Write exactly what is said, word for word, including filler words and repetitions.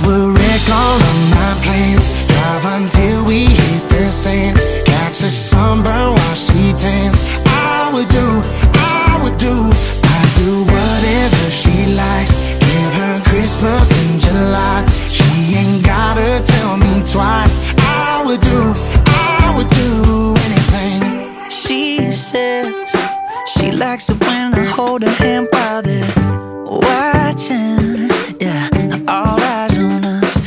would wreck all of my plans, drive until we hit the sand, catch a sunburn while she tans. I would do, I would do, I'd do whatever she likes, give her Christmas in July. She ain't gotta tell me twice. I would do, I would do anything. She says she likes it when I hold her hand while they're watching